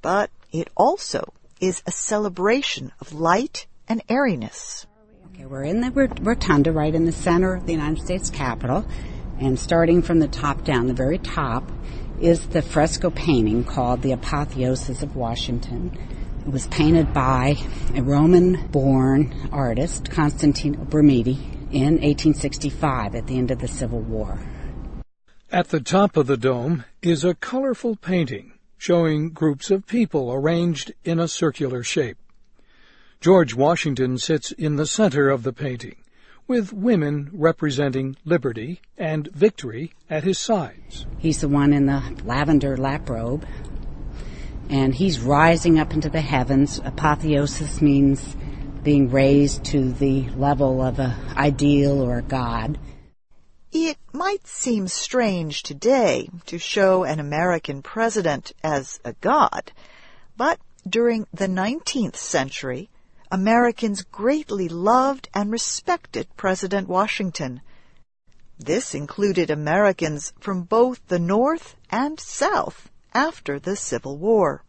but it also is a celebration of light and airiness. Okay, we're in the rotunda right in the center of the United States Capitol, and starting from the top down, the very top, is the fresco painting called The Apotheosis of Washington. It was painted by a Roman-born artist, Constantino Brumidi, in 1865 at the end of the Civil War. At the top of the dome is a colorful painting showing groups of people arranged in a circular shape. George Washington sits in the center of the painting, with women representing liberty and victory at his sides. He's the one in the lavender lap robe, and he's rising up into the heavens. Apotheosis means being raised to the level of an ideal or a god. It might seem strange today to show an American president as a god, but during the 19th century, Americans greatly loved and respected President Washington. This included Americans from both the North and South after the Civil War.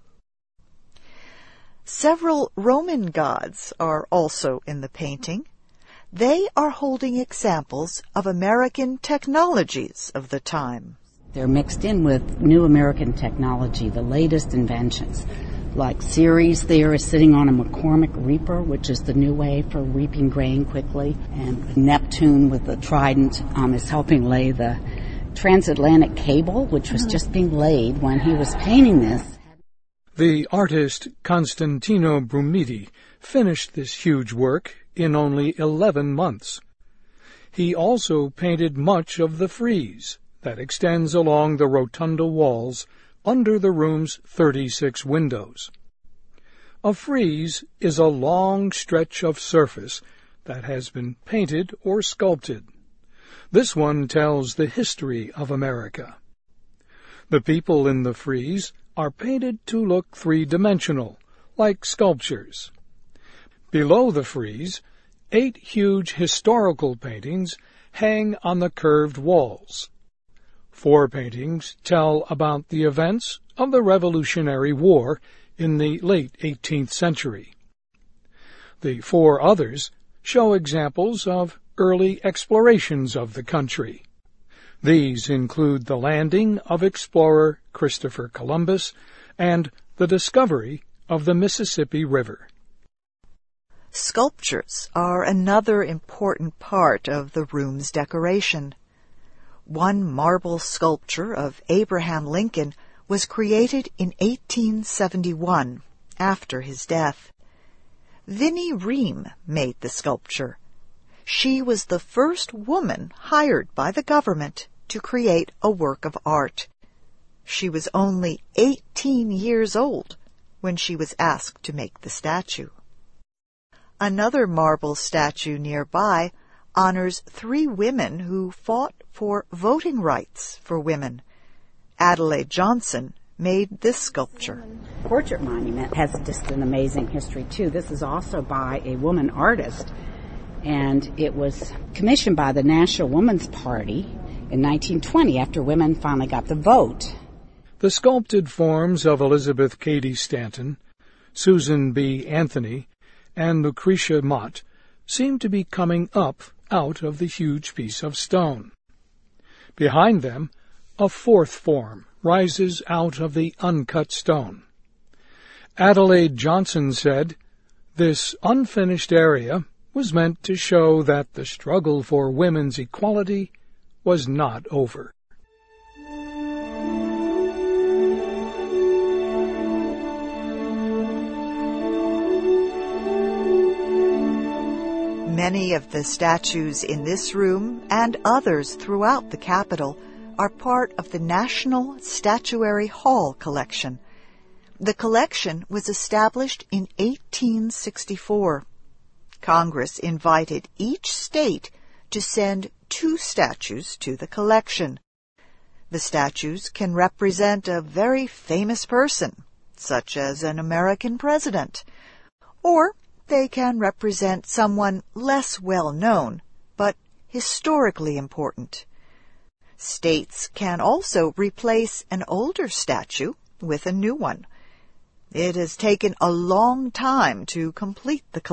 Several Roman gods are also in the painting. They are holding examples of American technologies of the time. They're mixed in with new American technology, the latest inventions. Like Ceres there is sitting on a McCormick reaper, which is the new way for reaping grain quickly. And Neptune with the trident is helping lay the transatlantic cable, which was just being laid when he was painting this. The artist Constantino Brumidi finished this huge work in only 11 months. He also painted much of the frieze that extends along the rotunda walls under the room's 36 windows. A frieze is a long stretch of surface that has been painted or sculpted. This one tells the history of America. The people in the frieze are painted to look three-dimensional, like sculptures. Below the frieze, 8 huge historical paintings hang on the curved walls. 4 paintings tell about the events of the Revolutionary War in the late 18th century. The 4 others show examples of early explorations of the country. These include the landing of explorer Christopher Columbus and the discovery of the Mississippi River. Sculptures are another important part of the room's decoration. One marble sculpture of Abraham Lincoln was created in 1871, after his death. Vinnie Ream made the sculpture. She was the first woman hired by the government to create a work of art. She was only 18 years old when she was asked to make the statue. Another marble statue nearby honors 3 women who fought for voting rights for women. Adelaide Johnson made this sculpture. Portrait monument has just an amazing history, too. This is also by a woman artist, and it was commissioned by the National Woman's Party in 1920 after women finally got the vote. The sculpted forms of Elizabeth Cady Stanton, Susan B. Anthony, and Lucretia Mott seem to be coming up out of the huge piece of stone. Behind them, a 4th form rises out of the uncut stone. Adelaide Johnson said, "This unfinished area was meant to show that the struggle for women's equality was not over." Many of the statues in this room and others throughout the Capitol are part of the National Statuary Hall collection. The collection was established in 1864. Congress invited each state to send 2 statues to the collection. The statues can represent a very famous person, such as an American president, or they can represent someone less well known, but historically important. States can also replace an older statue with a new one. It has taken a long time to complete the collection.